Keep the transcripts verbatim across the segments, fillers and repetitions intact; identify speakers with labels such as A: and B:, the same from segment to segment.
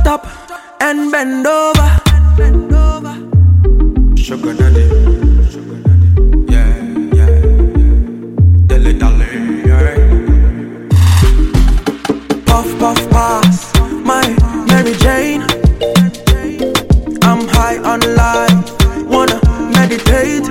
A: Shut up and bend over. Sugar daddy. Yeah, yeah. Dilly dally, yeah. Puff, puff, pass. My Mary Jane. I'm high on life. Wanna meditate.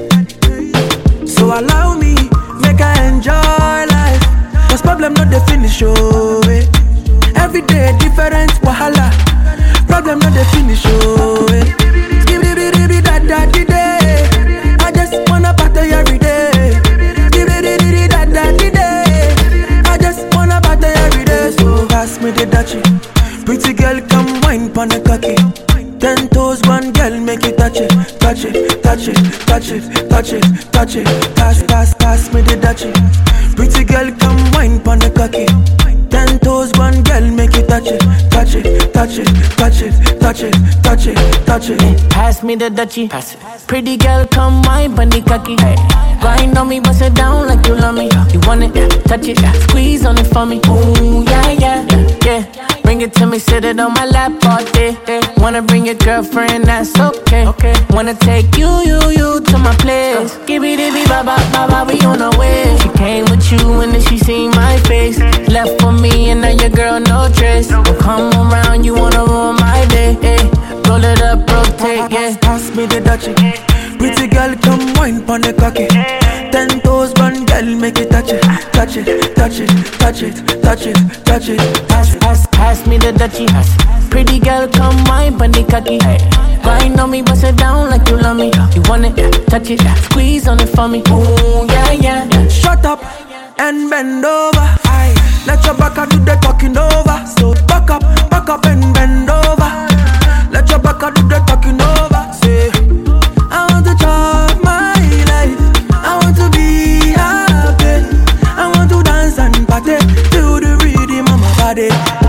A: So allow me, make I enjoy life. Cause problem not the finish, oh eh. Every day different wahala. Problem not the finish, oh eh. Skibidi da da di day. I just wanna party every day. Skibidi da da di day. I just wanna party every day. So pass me the dachi. Pretty girl come wine pon the cocky. Ten toes, one girl, make it touch it, touch it, touch it, touch it, touch it, touch it. Pass, pass, pass me the dachi. Pretty girl, come wine pon the cocky. Ten toes, one girl, make it touch it, touch it, touch it, touch it, touch it, touch it, touch it.
B: Pass me the Dutchie. Pass it. Pretty girl, come wine pon the cocky. Grind on me, bust it down like you love me. You want it, touch it, squeeze on it for me. Ooh, yeah, yeah, yeah. Bring it to me, sit it on my lap all day. Wanna bring your girlfriend, that's okay. okay. Wanna take you, you, you to my place. Give it, give it, ba ba ba ba, we on our way. She came with you and then she seen my face. Left for me and now your girl no trace. Don't come around, you wanna ruin my day. Hey. Roll it up, rotate, yeah.
A: Pass me the dachi. Pretty girl, come wine pon the cocky. Ten toes, one girl, make it touch it, touch it, touch it, touch it, touch it, touch it.
B: Pass, pass, pass me the Dutchie. Pretty girl, come wine pon the cocky. Grind on me, bust it down like you love me. You want it, touch it, squeeze on it for me. Ooh, yeah, yeah.
A: Shut up and bend over. Aye. Let your back do the talking over. So back up, back up and bend over. Let your back do the talking over. Say, I want to chop my life. I want to be happy. I want to dance and party to the rhythm of my body.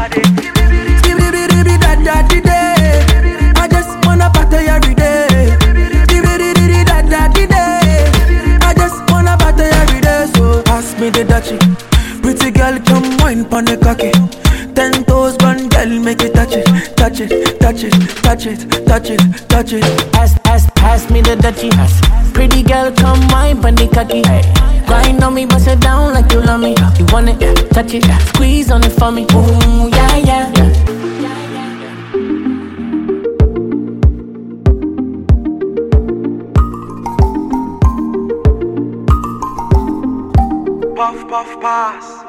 A: Skibidi da da di day. I just wanna party every day. Skibidi da da di day. I just wanna party every day. So pass me the dachi. Pretty girl, come wine pon the cocky. Ten toes, one girl, make it touch it, touch it, touch it, touch it, touch it, touch it.
B: Pass, pass, pass me the Dutchie. Pretty girl, come wine pon the cocky. Grind on me, bust it down like you love me. You want it, touch it, squeeze on it for me. Ooh, yeah, yeah, yeah.
A: Puff, puff, pass.